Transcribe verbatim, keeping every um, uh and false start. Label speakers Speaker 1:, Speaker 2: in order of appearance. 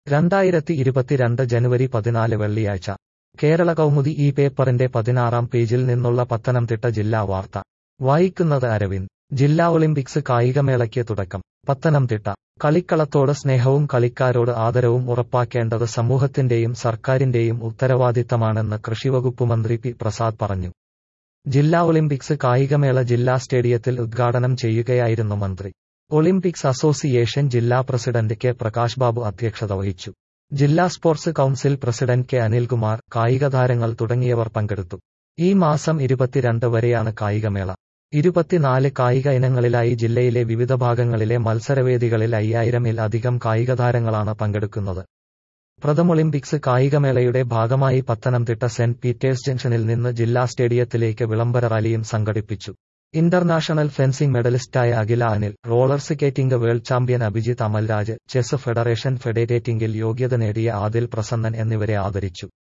Speaker 1: രണ്ടായിരത്തി ഇരുപത്തിരണ്ട് ജനുവരി പതിനാല് വെള്ളിയാഴ്ച കേരള കൗമുദി ഈ പേപ്പറിന്റെ പതിനാറാം പേജിൽ നിന്നുള്ള പത്തനംതിട്ട ജില്ലാ വാർത്ത വായിക്കുന്നത് അരവിന്ദ്. ജില്ലാ ഒളിമ്പിക്സ് കായികമേളയ്ക്ക് തുടക്കം. പത്തനംതിട്ട. കളിക്കളത്തോട് സ്നേഹവും കളിക്കാരോട് ആദരവും ഉറപ്പാക്കേണ്ടത് സമൂഹത്തിന്റെയും സർക്കാരിന്റെയും ഉത്തരവാദിത്തമാണെന്ന് കൃഷിവകുപ്പ് മന്ത്രി പി പ്രസാദ് പറഞ്ഞു. ജില്ലാ ഒളിമ്പിക്സ് കായികമേള ജില്ലാ സ്റ്റേഡിയത്തിൽ ഉദ്ഘാടനം ചെയ്യുകയായിരുന്നു മന്ത്രി. ഒളിമ്പിക്സ് അസോസിയേഷൻ ജില്ലാ പ്രസിഡന്റ് കെ പ്രകാശ് ബാബു അധ്യക്ഷത വഹിച്ചു. ജില്ലാ sports council president K Anilkumar, കായികതാരങ്ങൾ തുടങ്ങിയവർ പങ്കെടുത്തു. ഈ മാസം ഇരുപത്തിരണ്ട് വരെയാണ് കായികമേള. ഇരുപത്തിനാല് കായിക ഇനങ്ങളിലായി ജില്ലയിലെ വിവിധ ഭാഗങ്ങളിലെ മത്സരവേദികളിൽ അയ്യായിരമിൽ അധികം കായികതാരങ്ങളാണ് പങ്കെടുക്കുന്നത്. പ്രഥമൊളിമ്പിക്സ് കായികമേളയുടെ ഭാഗമായി പത്തനംതിട്ട സെന്റ് പീറ്റേഴ്സ് ജംഗ്ഷനിൽ നിന്ന് ജില്ലാ സ്റ്റേഡിയത്തിലേക്ക് വിളംബര റാലിയും സംഘടിപ്പിച്ചു. ഇന്റർനാഷണൽ ഫെൻസിംഗ് മെഡലിസ്റ്റായ Akhila Anil, roller skating world champion Abhijith Amalraj, chess federation ഫെഡറേറ്റിംഗിൽ യോഗ്യത നേടിയ ആദിൽ പ്രസന്നൻ എന്നിവരെ ആദരിച്ചു.